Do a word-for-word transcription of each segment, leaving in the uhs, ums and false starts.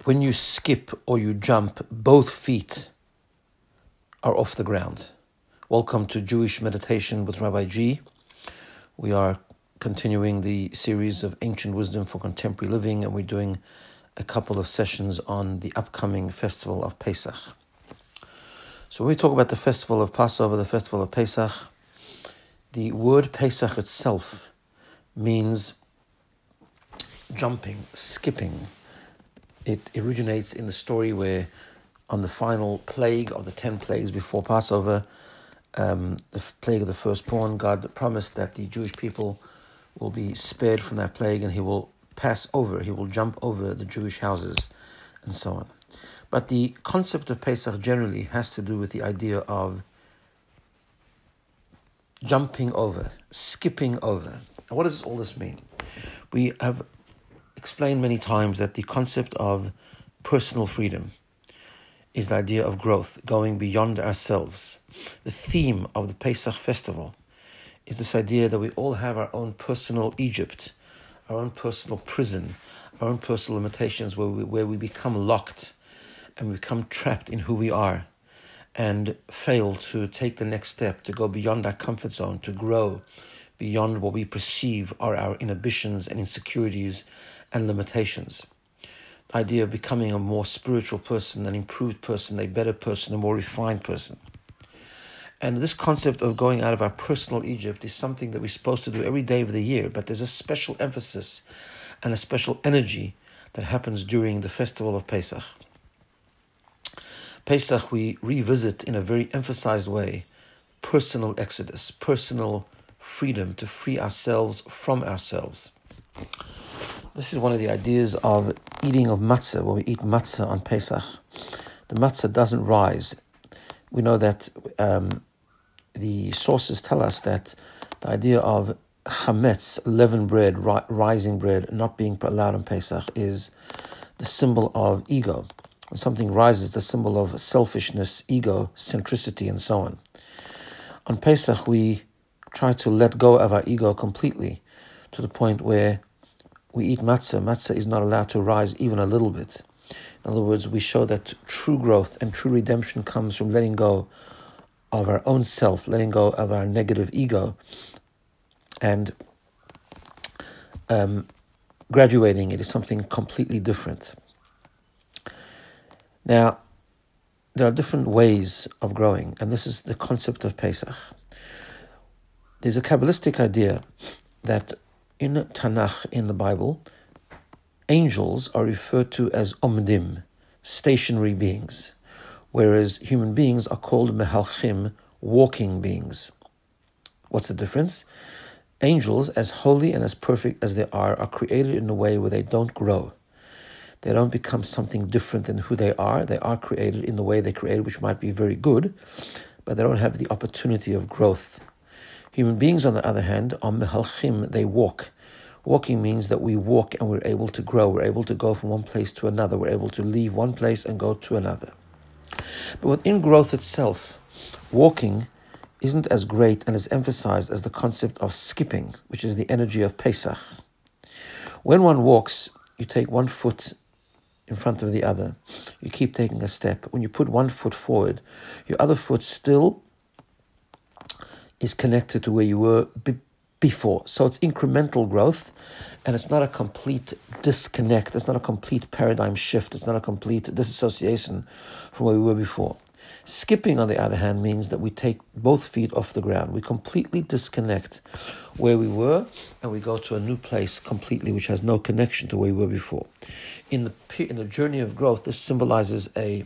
when you skip or you jump, both feet are off the ground. Welcome to Jewish Meditation with Rabbi G. We are continuing the series of Ancient Wisdom for Contemporary Living, and we're doing a couple of sessions on the upcoming festival of Pesach. So when we talk about the festival of Passover, the festival of Pesach, the word Pesach itself means jumping, skipping. It originates in the story where on the final plague of the ten plagues before Passover, um, the plague of the firstborn, God promised that the Jewish people will be spared from that plague and he will pass over, he will jump over the Jewish houses and so on. But the concept of Pesach generally has to do with the idea of jumping over, skipping over. Now, what does all this mean? We have explained many times that the concept of personal freedom is the idea of growth, going beyond ourselves. The theme of the Pesach festival is this idea that we all have our own personal Egypt, our own personal prison, our own personal limitations where we, where we become locked and we become trapped in who we are and fail to take the next step, to go beyond our comfort zone, to grow beyond what we perceive are our inhibitions and insecurities and limitations. The idea of becoming a more spiritual person, an improved person, a better person, a more refined person. And this concept of going out of our personal Egypt is something that we're supposed to do every day of the year, but there's a special emphasis and a special energy that happens during the festival of Pesach. Pesach, we revisit in a very emphasized way personal exodus, personal freedom, to free ourselves from ourselves. This is one of the ideas of eating of matzah, when we eat matzah on Pesach. The matzah doesn't rise. We know that um, the sources tell us that the idea of chametz, leavened bread, ri- rising bread, not being allowed on Pesach is the symbol of ego. When something rises, the symbol of selfishness, ego, centricity, and so on. On Pesach, we try to let go of our ego completely to the point where we eat matzah. Matzah is not allowed to rise even a little bit. In other words, we show that true growth and true redemption comes from letting go of our own self, letting go of our negative ego, and um, graduating it is something completely different. Now, there are different ways of growing, and this is the concept of Pesach. There's a Kabbalistic idea that in Tanakh, in the Bible, angels are referred to as omdim, stationary beings, whereas human beings are called mehalchim, walking beings. What's the difference? Angels, as holy and as perfect as they are, are created in a way where they don't grow. They don't become something different than who they are. They are created in the way they're created, which might be very good, but they don't have the opportunity of growth. Human beings, on the other hand, are mehalchim, they walk. Walking means that we walk and we're able to grow. We're able to go from one place to another. We're able to leave one place and go to another. But within growth itself, walking isn't as great and as emphasized as the concept of skipping, which is the energy of Pesach. When one walks, you take one foot in front of the other. You keep taking a step. When you put one foot forward, your other foot still is connected to where you were b- before. So it's incremental growth, and it's not a complete disconnect. It's not a complete paradigm shift. It's not a complete disassociation from where we were before. Skipping, on the other hand, means that we take both feet off the ground. We completely disconnect where we were, and we go to a new place completely, which has no connection to where we were before. In the in the journey of growth, this symbolizes a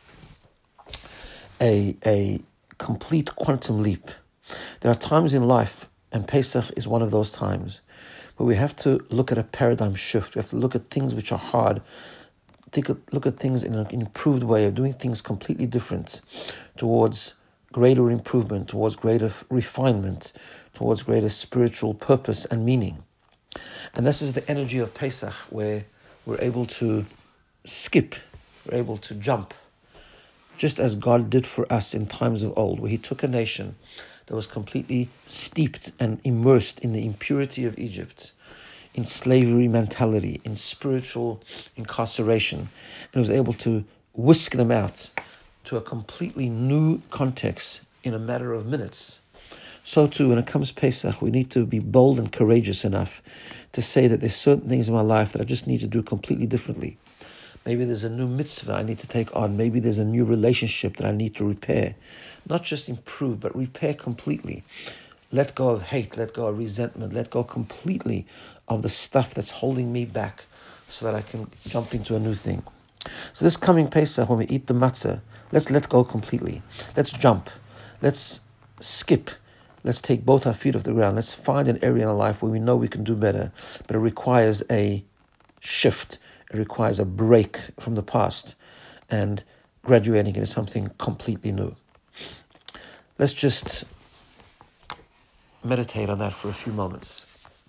a a complete quantum leap. There are times in life, and Pesach is one of those times, where we have to look at a paradigm shift. We have to look at things which are hard, think of, look at things in an improved way of doing things completely different, towards greater improvement, towards greater refinement, towards greater spiritual purpose and meaning. And this is the energy of Pesach, where we're able to skip, we're able to jump, just as God did for us in times of old, where he took a nation that was completely steeped and immersed in the impurity of Egypt, in slavery mentality, in spiritual incarceration, and was able to whisk them out to a completely new context in a matter of minutes. So too, when it comes Pesach, we need to be bold and courageous enough to say that there's certain things in my life that I just need to do completely differently. Maybe there's a new mitzvah I need to take on. Maybe there's a new relationship that I need to repair. Not just improve, but repair completely. Let go of hate, let go of resentment, let go completely of the stuff that's holding me back so that I can jump into a new thing. So this coming Pesach, when we eat the matzah, let's let go completely. Let's jump. Let's skip. Let's take both our feet off the ground. Let's find an area in our life where we know we can do better, but it requires a shift. It requires a break from the past and graduating into something completely new. Let's just meditate on that for a few moments.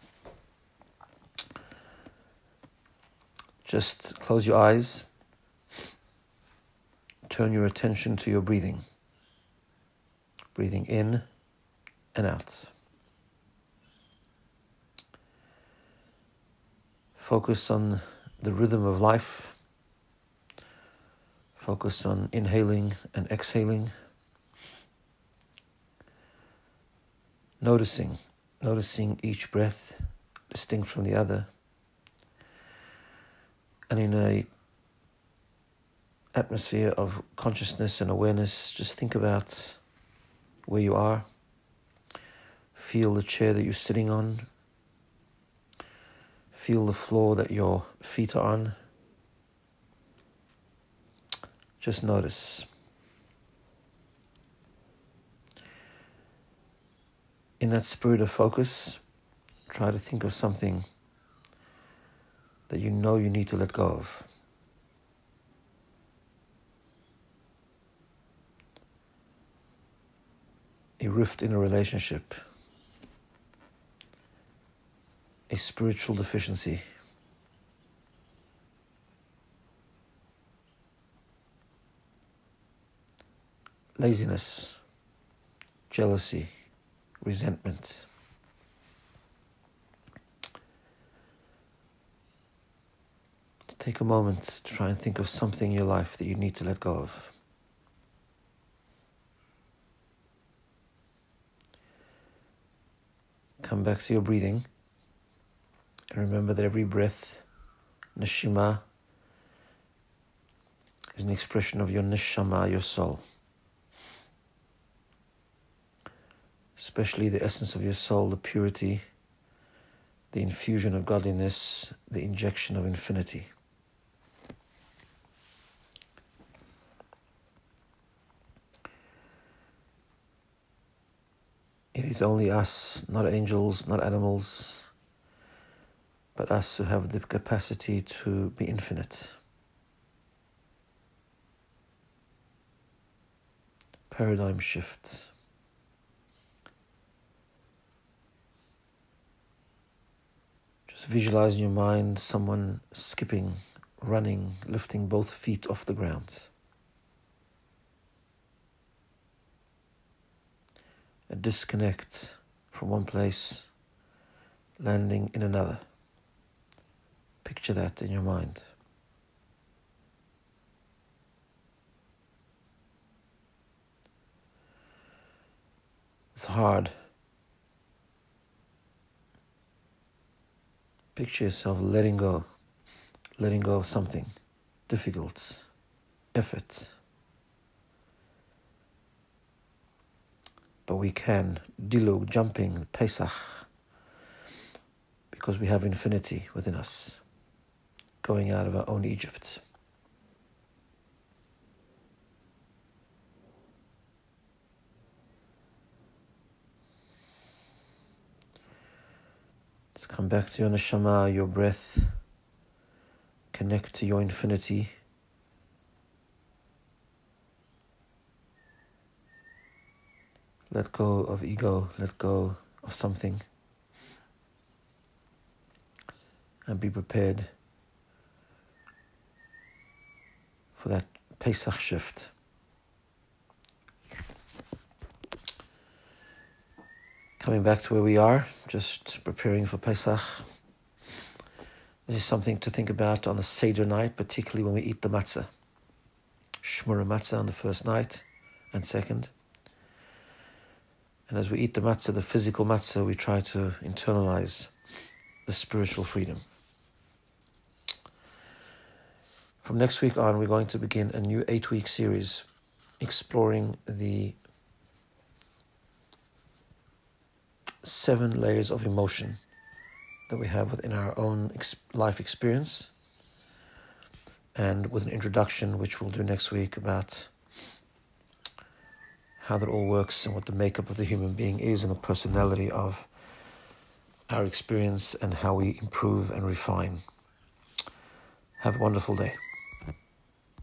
Just close your eyes. Turn your attention to your breathing. Breathing in and out. Focus on the rhythm of life. Focus on inhaling and exhaling. Noticing, noticing each breath distinct from the other. And in a atmosphere of consciousness and awareness, just think about where you are. Feel the chair that you're sitting on. Feel the floor that your feet are on. Just notice. In that spirit of focus, try to think of something that you know you need to let go of. A rift in a relationship. A spiritual deficiency. Laziness, jealousy, resentment. Take a moment to try and think of something in your life that you need to let go of. Come back to your breathing. And remember that every breath, neshima, is an expression of your neshama, your soul. Especially the essence of your soul, the purity, the infusion of godliness, the injection of infinity. It is only us, not angels, not animals, but us who have the capacity to be infinite. Paradigm shift. Just visualize in your mind someone skipping, running, lifting both feet off the ground. A disconnect from one place, landing in another. Picture that in your mind. It's hard. Picture yourself letting go, letting go of something difficult, effort. But we can, dilug, jumping, Pesach, because we have infinity within us, going out of our own Egypt. Let's come back to your neshama, your breath, connect to your infinity. Let go of ego, let go of something, and be prepared for that Pesach shift. Coming back to where we are, just preparing for Pesach. This is something to think about on a Seder night, particularly when we eat the matzah. Shmura matzah on the first night and second. And as we eat the matzah, the physical matzah, we try to internalize the spiritual freedom. From next week on, we're going to begin a new eight-week series exploring the seven layers of emotion that we have within our own ex- life experience, and with an introduction, which we'll do next week, about how that all works and what the makeup of the human being is and the personality of our experience and how we improve and refine. Have a wonderful day.